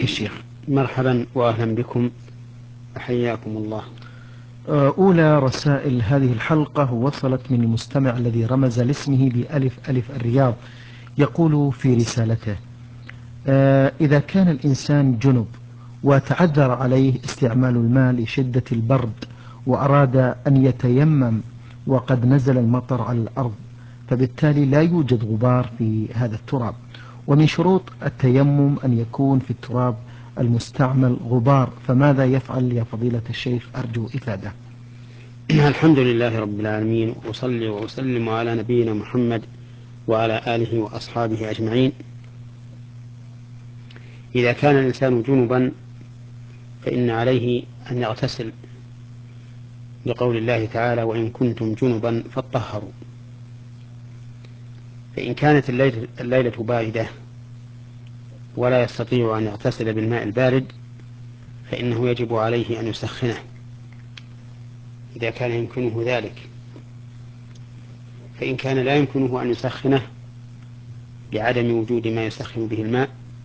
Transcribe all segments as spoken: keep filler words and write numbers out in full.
الشيخ. مرحبا وأهلا بكم، حياكم الله. أولى رسائل هذه الحلقة وصلت من المستمع الذي رمز لاسمه بألف ألف الرياض. يقول في رسالته: إذا كان الإنسان جنب وتعذر عليه استعمال الماء لشدة البرد وأراد أن يتيمم وقد نزل المطر على الأرض، فبالتالي لا يوجد غبار في هذا التراب، ومن شروط التيمم أن يكون في التراب المستعمل غبار، فماذا يفعل يا فضيلة الشيخ؟ أرجو إفادة. الحمد لله رب العالمين، وأصلي وأسلم على نبينا محمد وعلى آله وأصحابه أجمعين. إذا كان الإنسان جنبا فإن عليه أن يغتسل، لقول الله تعالى: وإن كنتم جنبا فاطهروا. فإن كانت الليلة, الليلة باردة ولا يستطيع أن يغتسل بالماء البارد فإنه يجب عليه أن يسخنه إذا كان يمكنه ذلك. فإن كان لا يمكنه أن يسخنه بعدم وجود ما يسخن به الماء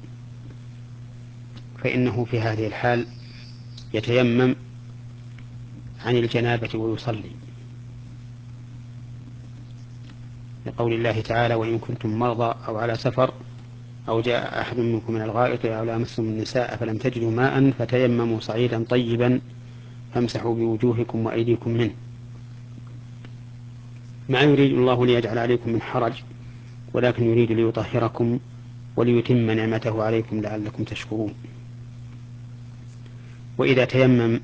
فإنه في هذه الحال يتيمم عن الجنابة ويصلي، لقول الله تعالى: وإن كنتم مرضى أو على سفر أو جاء أحد منكم من الغائط أو لامستم النساء فلم تجدوا ماء فتيمموا صعيدا طيبا فامسحوا بوجوهكم وأيديكم منه، ما يريد الله ليجعل عليكم من حرج ولكن يريد ليطهركم وليتم نعمته عليكم لعلكم تشكرون. وإذا تيمم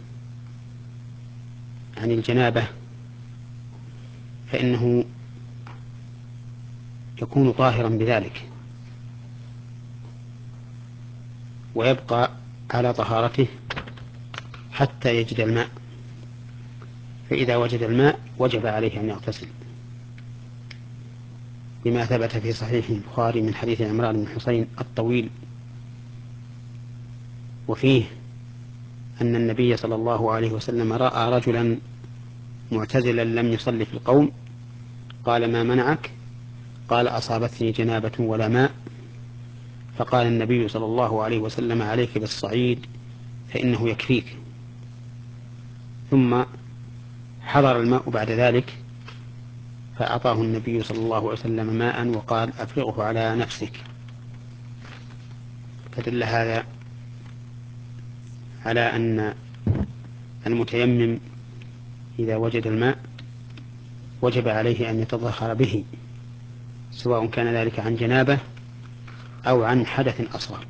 عن الجنابة فإنه يكون طاهرا بذلك ويبقى على طهارته حتى يجد الماء، فإذا وجد الماء وجب عليه أن يغتسل، بما ثبت في صحيح البخاري من حديث عمران بن حسين الطويل، وفيه أن النبي صلى الله عليه وسلم رأى رجلا معتزلا لم يصلي في القوم، قال: ما منعك؟ قال: أصابتني جنابة ولا ماء. فقال النبي صلى الله عليه وسلم: عليك بالصعيد فإنه يكفيك. ثم حضر الماء بعد ذلك فأعطاه النبي صلى الله عليه وسلم ماء وقال: أفرغه على نفسك. فدل هذا على أن المتيمم إذا وجد الماء وجب عليه أن يتطهر به، سواء كان ذلك عن جنابة أو عن حدث أصغر.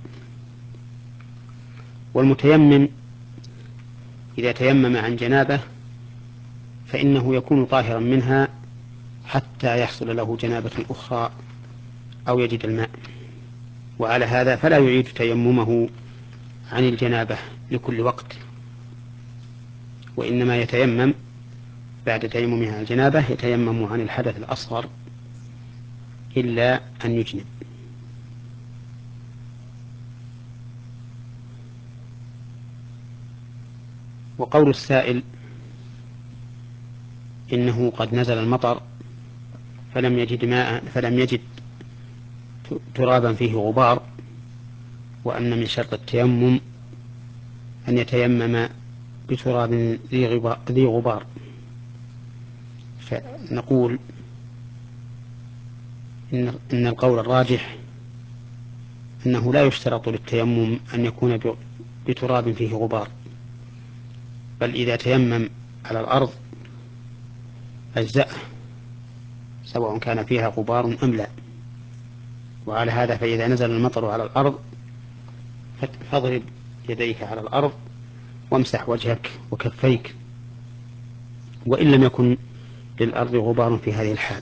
والمتيمم إذا تيمم عن جنابة فإنه يكون طاهرا منها حتى يحصل له جنابة أخرى أو يجد الماء، وعلى هذا فلا يعيد تيممه عن الجنابة لكل وقت، وإنما يتيمم بعد تيممه عن الجنابة يتيمم عن الحدث الأصغر إلا أن يجنب. وقول السائل إنه قد نزل المطر فلم يجد ماء فلم يجد ترابا فيه غبار، وأن من شرط التيمم أن يتيمم بتراب ذي غبار، فنقول إن, إن القول الراجح أنه لا يشترط للتيمم أن يكون بتراب فيه غبار، بل إذا تيمم على الأرض أجزأه سواء كان فيها غبار أم لا. وعلى هذا فإذا نزل المطر على الأرض فاضرب يديك على الأرض وامسح وجهك وكفيك، وإن لم يكن للأرض غبار في هذه الحال،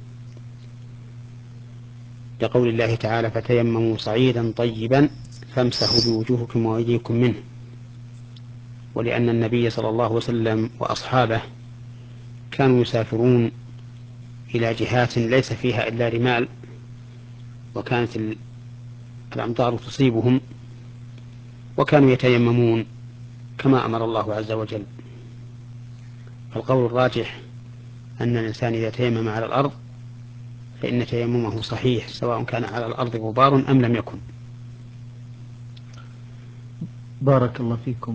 لقول الله تعالى: فتيمموا صعيدا طيبا فامسحوا بوجوهكم وأيديكم منه. ولأن النبي صلى الله عليه وسلم وأصحابه كانوا يسافرون إلى جهات ليس فيها إلا رمال، وكانت الأمطار تصيبهم وكانوا يتيممون كما أمر الله عز وجل. فالقول الراجح أن الإنسان إذا تيمم على الأرض فإن تيممه صحيح سواء كان على الأرض غبار أم لم يكن. بارك الله فيكم.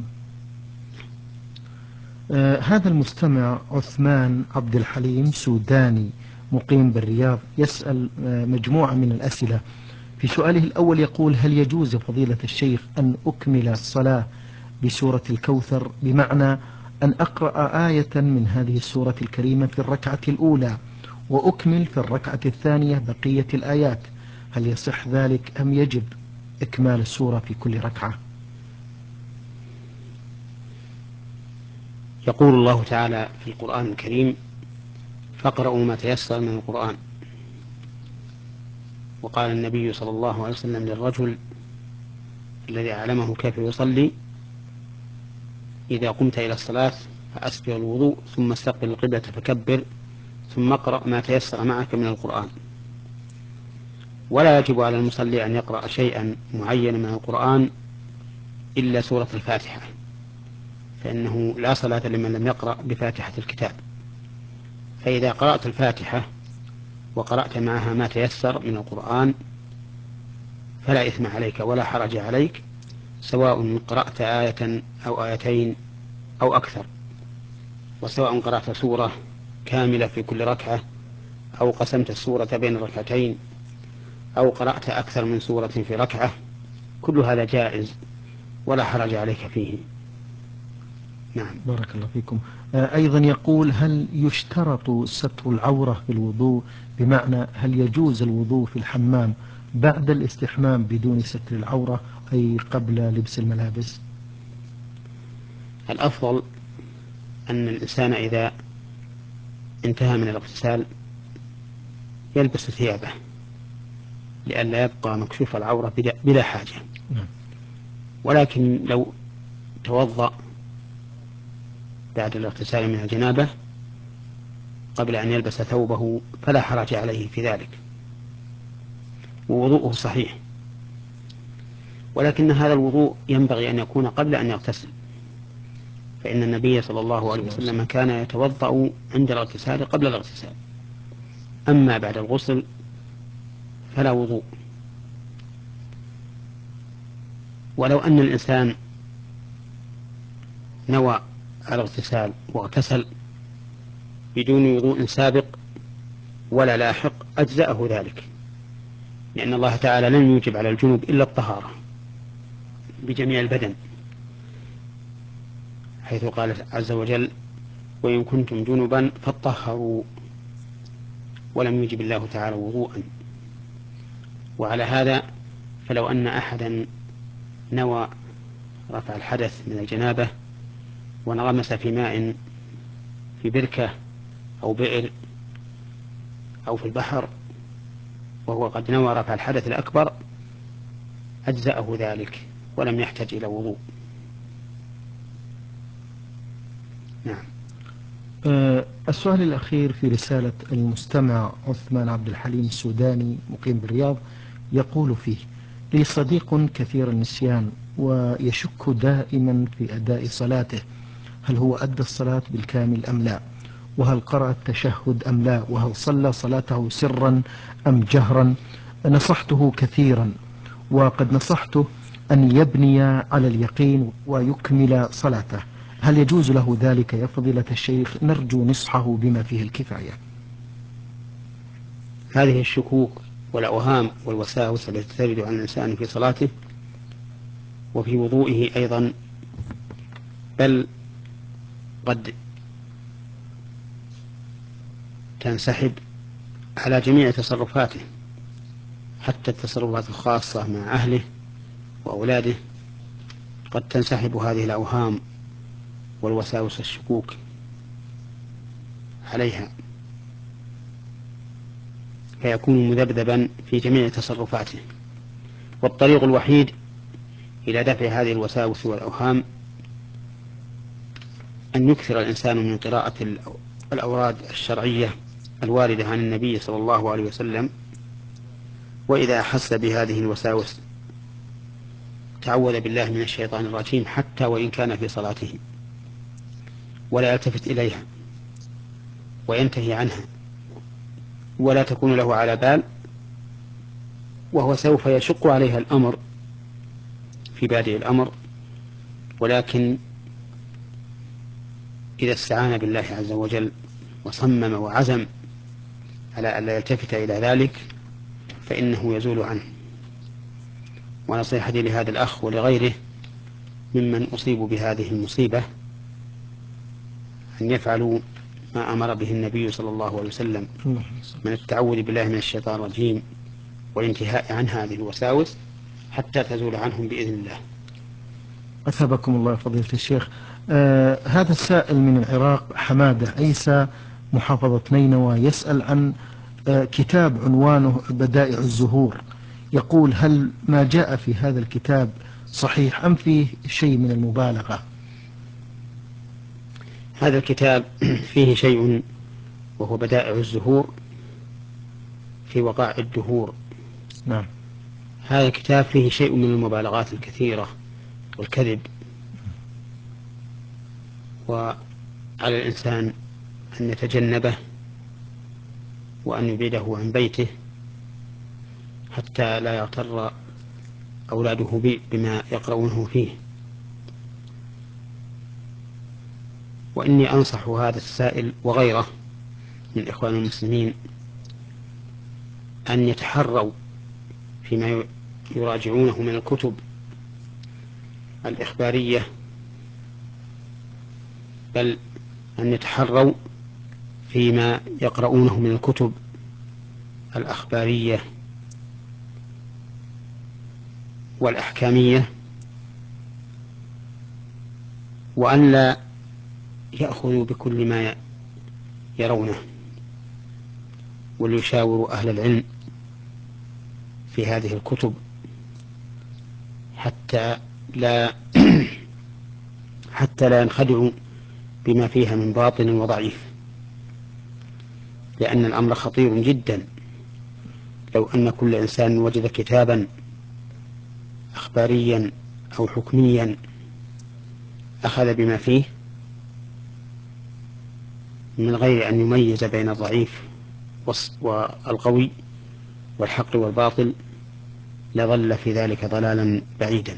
آه هذا المستمع عثمان عبد الحليم سوداني مقيم بالرياض يسأل آه مجموعة من الأسئلة. في سؤاله الأول يقول: هل يجوز فضيلة الشيخ أن أكمل الصلاة بسورة الكوثر، بمعنى أن أقرأ آية من هذه السورة الكريمة في الركعة الأولى وأكمل في الركعة الثانية بقية الآيات؟ هل يصح ذلك أم يجب إكمال السورة في كل ركعة؟ يقول الله تعالى في القرآن الكريم: فاقرأوا ما تيسر من القرآن. وقال النبي صلى الله عليه وسلم للرجل الذي أعلمه كيف يصلي: إذا قمت إلى الصلاة فأسبغ الوضوء ثم استقبل القبلة فكبر ثم اقرأ ما تيسر معك من القرآن. ولا يجب على المصلي أن يقرأ شيئا معينا من القرآن إلا سورة الفاتحة، فإنه لا صلاة لمن لم يقرأ بفاتحة الكتاب. فإذا قرأت الفاتحة وقرأت معها ما تيسر من القرآن فلا إثم عليك ولا حرج عليك، سواء قرأت آية أو آيتين أو أكثر، وسواء قرأت سورة كاملة في كل ركعة أو قسمت السورة بين الركعتين أو قرأت أكثر من سورة في ركعة، كل هذا جائز ولا حرج عليك فيه. نعم. بارك الله فيكم. آه أيضا يقول: هل يشترط ستر العورة في الوضوء، بمعنى هل يجوز الوضوء في الحمام بعد الاستحمام بدون ستر العورة، أي قبل لبس الملابس؟ الأفضل أن الإنسان إذا انتهى من الاغتسال يلبس ثيابه لئلا يبقى مكشوف العورة بلا حاجة. نعم. ولكن لو توضأ بعد الاغتسال من الجنابة قبل أن يلبس ثوبه فلا حرج عليه في ذلك، ووضوءه صحيح. ولكن هذا الوضوء ينبغي أن يكون قبل أن يغتسل، فإن النبي صلى الله عليه وسلم كان يتوضأ عند الاغتسال قبل الاغتسال، أما بعد الغسل فلا وضوء. ولو أن الإنسان نوى الاغتسال واغتسل بدون وضوء سابق ولا لاحق أجزأه ذلك، لأن الله تعالى لم يوجب على الجنوب إلا الطهارة بجميع البدن، حيث قال عز وجل: وإن كنتم جنبا فاطهروا، ولم يجب الله تعالى وضوءا. وعلى هذا فلو أن أحدا نوى رفع الحدث من الجنابة وانغمس في ماء في بركة أو بئر أو في البحر وهو قد نوى رفع الحدث الأكبر أجزأه ذلك ولم يحتاج إلى وضوء. نعم. أه السؤال الأخير في رسالة المستمع عثمان عبد الحليم السوداني مقيم بالرياض يقول فيه: لي صديق كثير النسيان ويشك دائما في أداء صلاته، هل هو أدى الصلاة بالكامل أم لا؟ وهل قرأ التشهد أم لا؟ وهل صلى صلاته سرا أم جهرا؟ نصحته كثيرا، وقد نصحته أن يبني على اليقين ويكمل صلاته، هل يجوز له ذلك يا فضيلة الشيخ؟ نرجو نصحه بما فيه الكفاية. هذه الشكوك والأوهام والوساوس التي ترد على الإنسان في صلاته وفي وضوئه أيضا، بل قد تنسحب على جميع تصرفاته، حتى التصرفات الخاصة مع أهله وأولاده قد تنسحب هذه الأوهام والوساوس الشكوك عليها، فيكون مذبذبا في جميع تصرفاته. والطريق الوحيد إلى دفع هذه الوساوس والأوهام أن يكثر الإنسان من قراءة الأوراد الشرعية الواردة عن النبي صلى الله عليه وسلم، وإذا أحس بهذه الوساوس تعوذ بالله من الشيطان الرجيم حتى وإن كان في صلاته، ولا يلتفت إليها وينتهي عنها ولا تكون له على بال، وهو سوف يشق عليها الأمر في بادئ الأمر ولكن إذا استعان بالله عز وجل وصمم وعزم على أن لا يلتفت إلى ذلك فإنه يزول عنه. ونصيحتي لهذا الأخ ولغيره ممن أصيبوا بهذه المصيبة أن يفعلوا ما أمر به النبي صلى الله عليه وسلم من التعوذ بالله من الشيطان الرجيم والانتهاء عن هذه الوساوس حتى تزول عنهم بإذن الله. أثابكم الله فضيلة الشيخ. آه هذا السائل من العراق حمادة عيسى محافظة نينوى يسأل عن آه كتاب عنوانه بدائع الزهور، يقول هل ما جاء في هذا الكتاب صحيح أم فيه شيء من المبالغة؟ هذا الكتاب فيه شيء وهو بدائع الزهور في وقائع الدهور. نعم. هذا الكتاب فيه شيء من المبالغات الكثيرة والكذب، وعلى الإنسان أن يتجنبه وأن يبعده عن بيته حتى لا يغتر أولاده بما يقرؤونه فيه. وإني أنصح هذا السائل وغيره من إخوان المسلمين أن يتحروا فيما يراجعونه من الكتب الإخبارية، بل أن يتحروا فيما يقرؤونه من الكتب الأخبارية والأحكامية، وأن لا يأخذوا بكل ما يرونه، وليشاوروا أهل العلم في هذه الكتب حتى لا حتى لا ينخدعوا بما فيها من باطل وضعيف، لأن الأمر خطير جدا. لو أن كل إنسان وجد كتابا أخباريا أو حكميا أخذ بما فيه من غير أن يميز بين الضعيف والقوي والحق والباطل لظل في ذلك ضلالا بعيدا.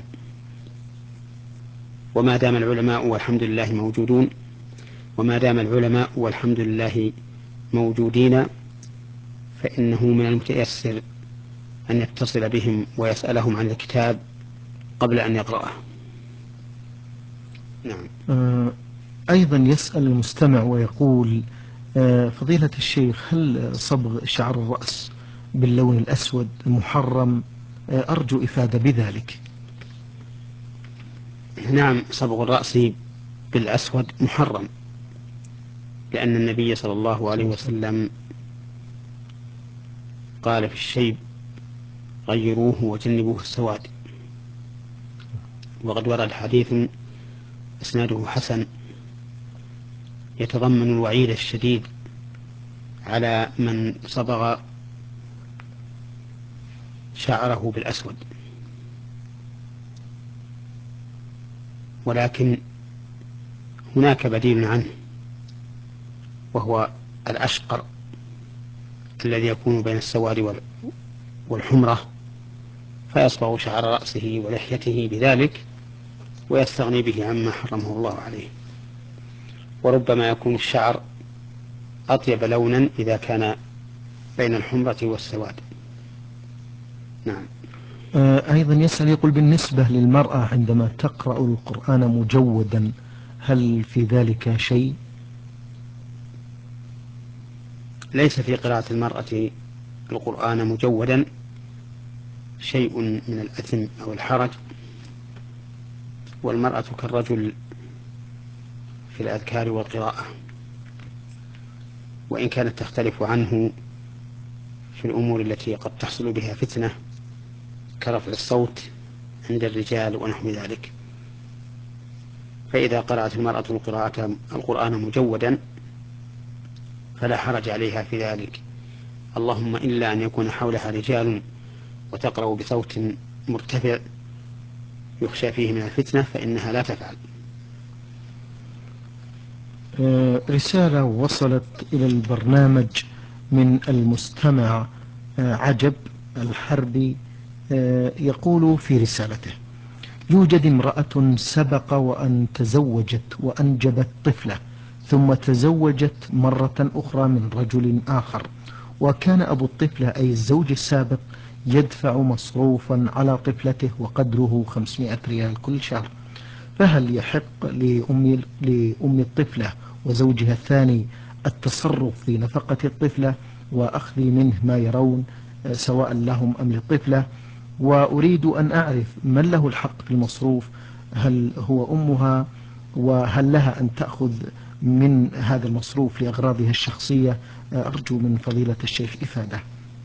وما دام العلماء والحمد لله موجودون وما دام العلماء والحمد لله موجودين فإنه من المتيسر أن يتصل بهم ويسألهم عن الكتاب قبل أن يقرأه. نعم. آه أيضا يسأل المستمع ويقول آه فضيلة الشيخ هل صبغ شعر الرأس باللون الأسود محرم؟ آه أرجو إفادة بذلك. نعم، صبغ الرأس بالأسود محرم، لأن النبي صلى الله عليه وسلم قال في الشيب غيروه وجنبوه السواد. وقد ورد حديث إسناده حسن يتضمن الوعيد الشديد على من صبغ شعره بالأسود. ولكن هناك بديل عنه، وهو الأشقر الذي يكون بين السواد والحمرة، فيصبغ شعر رأسه ولحيته بذلك ويستغني به عما حرمه الله عليه. وربما يكون الشعر أطيب لونا إذا كان بين الحمرة والسواد. نعم. أيضا يسأل يقول بالنسبة للمرأة عندما تقرأ القرآن مجودا هل في ذلك شيء؟ ليس في قراءة المرأة القرآن مجودا شيء من الأثم أو الحرج، والمرأة كالرجل في الأذكار والقراءة، وإن كانت تختلف عنه في الأمور التي قد تحصل بها فتنة كرفع الصوت عند الرجال ونحو ذلك. فإذا قرأت المرأة القراءة القرآن مجودا فلا حرج عليها في ذلك، اللهم إلا أن يكون حولها رجال وتقرأ بصوت مرتفع يخشى فيه من الفتنة فإنها لا تفعل. رسالة وصلت إلى البرنامج من المستمع عجب الحربي، يقول في رسالته: يوجد امرأة سبق وأن تزوجت وأنجبت طفلة، ثم تزوجت مرة أخرى من رجل آخر، وكان أبو الطفلة أي الزوج السابق يدفع مصروفا على طفلته وقدره خمسمائة ريال كل شهر، فهل يحق لأم, لأم الطفلة وزوجها الثاني التصرف في نفقة الطفلة وأخذ منه ما يرون سواء لهم أم للطفلة؟ وأريد أن أعرف من له الحق في المصروف، هل هو أمها، وهل لها أن تأخذ من هذا المصروف لأغراضها الشخصية؟ أرجو من فضيلة الشيخ إفادة.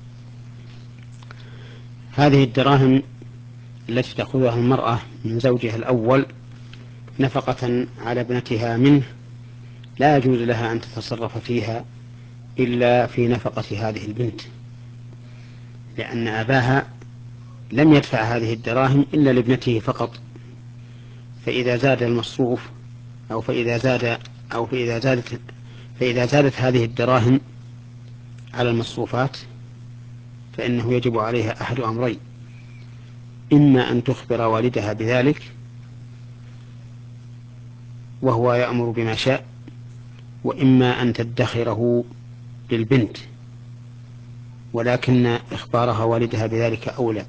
هذه الدراهم التي تأخذها المرأة من زوجها الأول نفقة على ابنتها منه لا يجوز لها أن تتصرف فيها إلا في نفقة هذه البنت، لأن أباها لم يدفع هذه الدراهم إلا لابنته فقط، فإذا زاد المصروف أو فإذا زاد أو فإذا زادت فإذا زادت هذه الدراهم على المصروفات فإنه يجب عليها أحد أمرين: إما أن تخبر والدها بذلك وهو يأمر بما شاء، وإما أن تدخره للبنت، ولكن إخبارها والدها بذلك أولى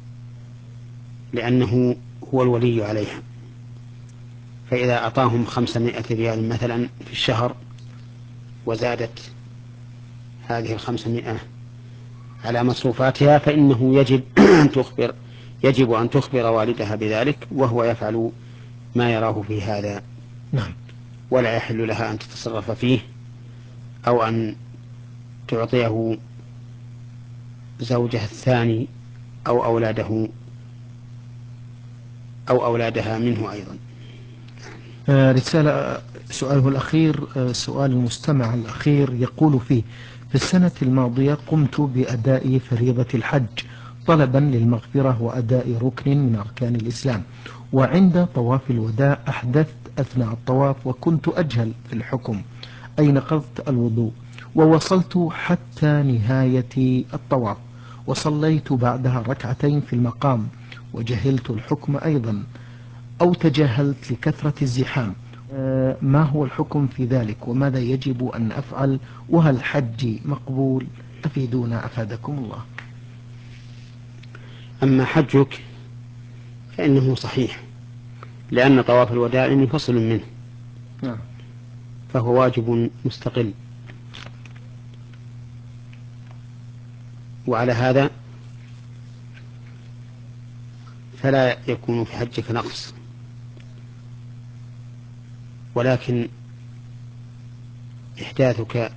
لأنه هو الولي عليها. فإذا أعطاهم خمسمائة ريال مثلا في الشهر وزادت هذه الخمسمائة على مصروفاتها فإنه يجب أن تخبر يجب أن تخبر والدها بذلك، وهو يفعل ما يراه في هذا. نعم. ولا يحل لها أن تتصرف فيه أو أن تعطيه زوجها الثاني أو أولاده أو أولادها منه أيضا. رسالة سؤاله الأخير، سؤال المستمع الأخير يقول فيه: في السنة الماضية قمت بأداء فريضة الحج طلبا للمغفرة وأداء ركن من أركان الإسلام، وعند طواف الوداع أحدثت أثناء الطواف وكنت أجهل في الحكم أي نقضت الوضوء، ووصلت حتى نهاية الطواف وصليت بعدها ركعتين في المقام وجهلت الحكم أيضا أو تجاهلت لكثرة الزحام، ما هو الحكم في ذلك وماذا يجب أن أفعل، وهل حجي مقبول؟ أفيدونا أفادكم الله. أما حجك فإنه صحيح، لأن طواف الوداع منفصل منه نعم. فهو واجب مستقل، وعلى هذا فلا يكون في حجك نقص، ولكن إحداثك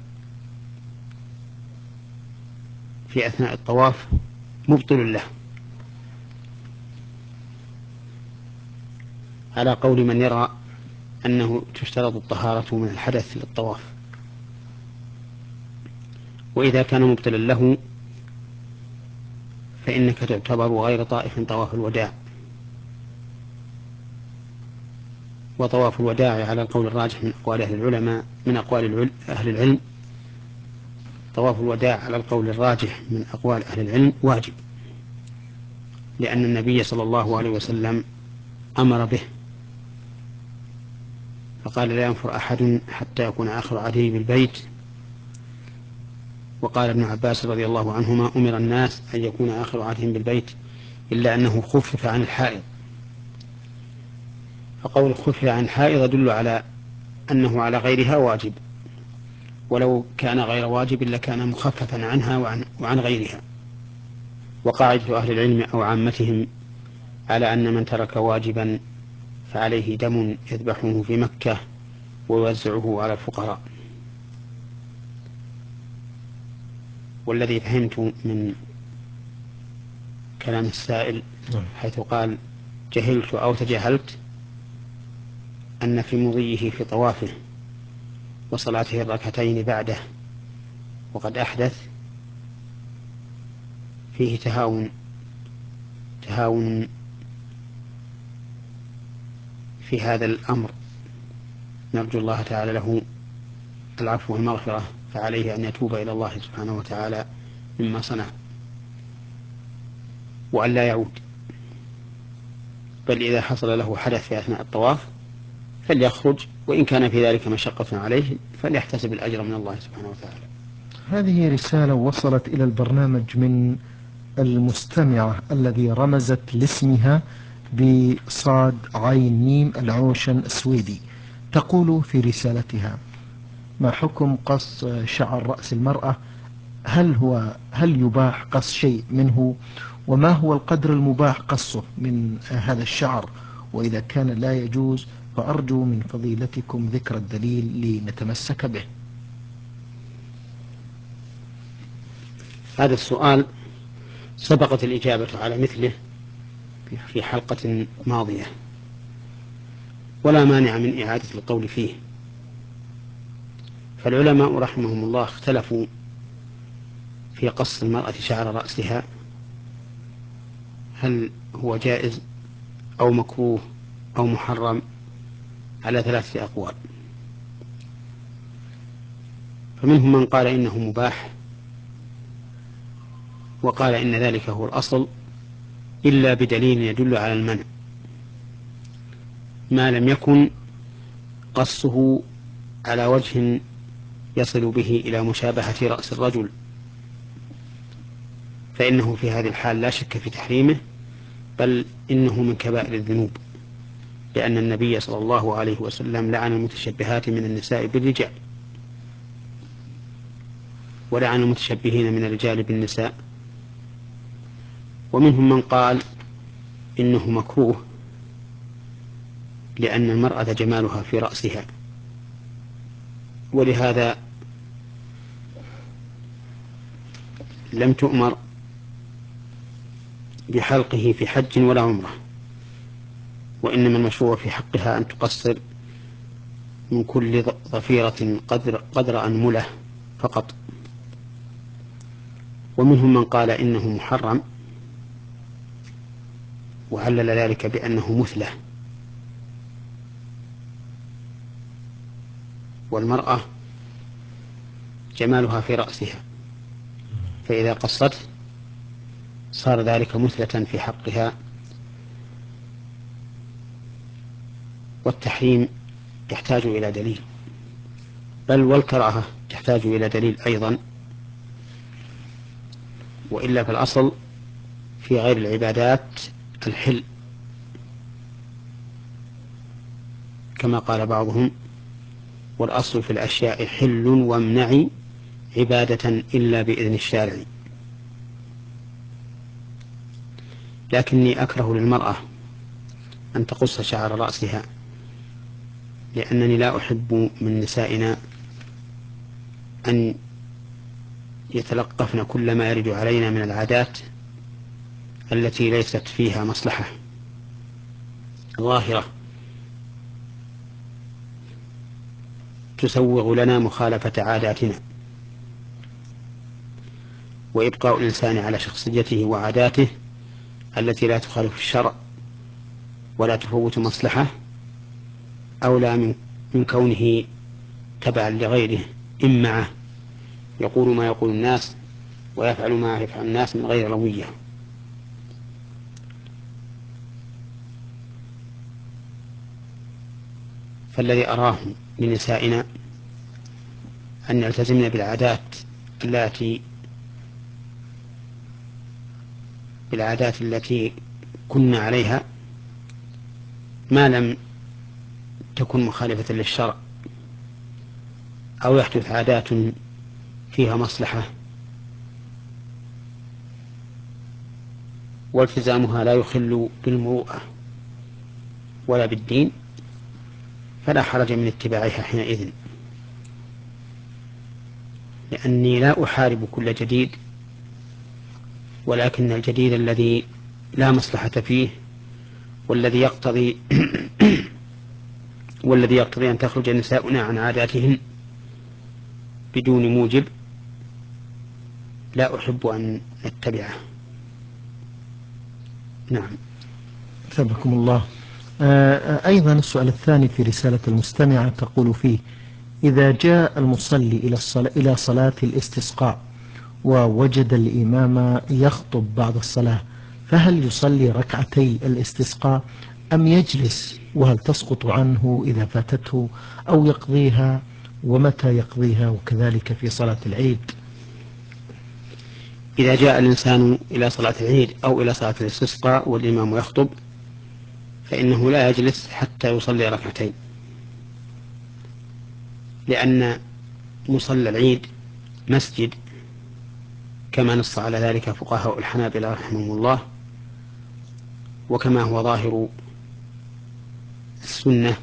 في أثناء الطواف مبطل له، على قول من يرى أنه تشترط الطهارة من الحدث للطواف. وإذا كان مبطلا له فإنك تعتبر غير طائف طواف الوداع. وطواف الوداع على القول الراجح من أقوال أهل العلماء من أقوال أهل العلم طواف الوداع على القول الراجح من أقوال أهل العلم واجب، لأن النبي صلى الله عليه وسلم أمر به فقال: لا ينفر أحد حتى يكون آخر عهده بالبيت. وقال ابن عباس رضي الله عنهما: أمر الناس أن يكون آخر عهدهم بالبيت إلا أنه خفف عن الحائض. فقول خفف عن الحائض يدل على أنه على غيرها واجب، ولو كان غير واجب لكان مخففا عنها وعن, وعن غيرها. وقاعدة أهل العلم أو عامتهم على أن من ترك واجبا فعليه دم يذبحه في مكة ويوزعه على الفقراء. والذي فهمت من كلام السائل حيث قال جهلت أو تجاهلت أن في مضيه في طوافه وصلاته الركعتين بعده وقد أحدث فيه تهاون تهاون في هذا الأمر، نرجو الله تعالى له العفو والمغفرة، فعليه أن يتوب إلى الله سبحانه وتعالى مما صنع وأن لا يعود. بل إذا حصل له حدث في أثناء الطواف فليخرج، وإن كان في ذلك مشقة عليه فليحتسب الأجر من الله سبحانه وتعالى. هذه رسالة وصلت إلى البرنامج من المستمعة الذي رمزت لاسمها بصاد عين ميم العوشن السويدي. تقول في رسالتها: ما حكم قص شعر رأس المرأة؟ هل هو هل يباح قص شيء منه؟ وما هو القدر المباح قصه من هذا الشعر؟ وإذا كان لا يجوز فأرجو من فضيلتكم ذكر الدليل لنتمسك به. هذا السؤال سبقت الإجابة على مثله في حلقة ماضية، ولا مانع من إعادة القول فيه. فالعلماء رحمهم الله اختلفوا في قص المرأة شعر رأسها، هل هو جائز أو مكروه أو محرم، على ثلاثة أقوال. فمنهم من قال إنه مباح، وقال إن ذلك هو الأصل إلا بدليل يدل على المنع، ما لم يكن قصه على وجه يصل به إلى مشابهة رأس الرجل، فإنه في هذه الحال لا شك في تحريمه، بل إنه من كبائر الذنوب، لأن النبي صلى الله عليه وسلم لعن المتشبهات من النساء بالرجال، ولعن المتشبهين من الرجال بالنساء. ومنهم من قال إنه مكروه، لأن المرأة جمالها في رأسها، ولهذا لم تؤمر بحلقه في حج ولا عمره، وإنما المشروع في حقها أن تقصر من كل ضفيرة قدر, قدر أنملة فقط. ومنهم من قال إنه محرم، وعلل ذلك بأنه مثلة، والمرأة جمالها في رأسها، فإذا قصته صار ذلك مثلة في حقها. والتحريم يحتاج إلى دليل، بل والكراهة تحتاج إلى دليل أيضا، وإلا في الأصل في غير العبادات الحل، كما قال بعضهم: والأصل في الأشياء حل وامنع عبادة إلا بإذن الشارع. لكني أكره للمرأة أن تقص شعر رأسها، لأنني لا أحب من نسائنا أن يتلقفن كل ما يرد علينا من العادات التي ليست فيها مصلحة ظاهرة تسوغ لنا مخالفة عاداتنا. وإبقاء الإنسان على شخصيته وعاداته التي لا تخالف الشرع ولا تفوت مصلحة أولى من, من كونه تبعا لغيره إمعة يقول ما يقول الناس ويفعل ما يفعل الناس من غير روية. فالذي أراه لنسائنا أن يلتزمن بالعادات التي بالعادات التي كنا عليها ما لم تكن مخالفة للشرع، أو يحدث عادات فيها مصلحة والتزامها لا يخل بالمروءة ولا بالدين، فلا حرج من اتباعها حينئذ. لأني لا أحارب كل جديد، ولكن الجديد الذي لا مصلحة فيه والذي يقتضي والذي يقتضي أن تخرج نساؤنا عن عاداتهن بدون موجب لا أحب أن نتبعه. نعم. ثبكم الله. أيضا السؤال الثاني في رسالة المستمعة تقول فيه: إذا جاء المصلي إلى الصلاة إلى صلاة الاستسقاء ووجد الإمام يخطب بعد الصلاة، فهل يصلي ركعتي الاستسقاء أم يجلس وهل تسقط عنه إذا فاتته أو يقضيها ومتى يقضيها، وكذلك في صلاة العيد؟ إذا جاء الإنسان إلى صلاة العيد أو إلى صلاة الاستسقاء والإمام يخطب فإنه لا يجلس حتى يصلي ركعتين، لأن مصلى العيد مسجد كما نص على ذلك فقهاء الحنابلة رحمهم الله، وكما هو ظاهر السنة،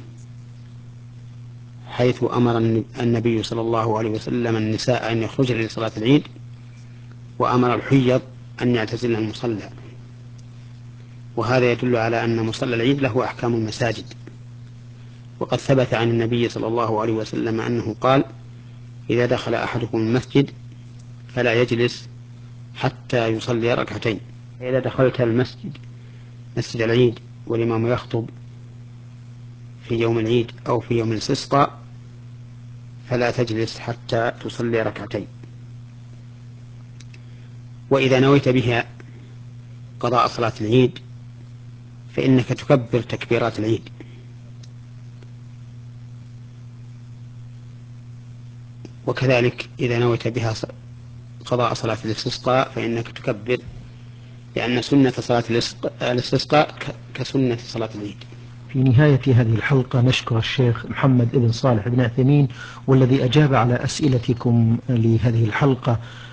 حيث أمر النبي صلى الله عليه وسلم النساء أن يخرجن لصلاة العيد، وأمر الحيض أن يعتزلن المصلى. وهذا يدل على أن مصلى العيد له أحكام المساجد. وقد ثبت عن النبي صلى الله عليه وسلم أنه قال: إذا دخل أحدكم المسجد فلا يجلس حتى يصلي ركعتين. إذا دخلت المسجد مسجد العيد والإمام يخطب في يوم العيد أو في يوم الاستسقاء فلا تجلس حتى تصلي ركعتين. وإذا نويت بها قضاء صلاة العيد فإنك تكبر تكبيرات العيد، وكذلك إذا نويت بها قضاء صلاة الاستسقاء فإنك تكبر، لأن سنة صلاة الاستسقاء كسنة صلاة العيد. في نهاية هذه الحلقة نشكر الشيخ محمد بن صالح بن عثيمين والذي أجاب على أسئلتكم لهذه الحلقة.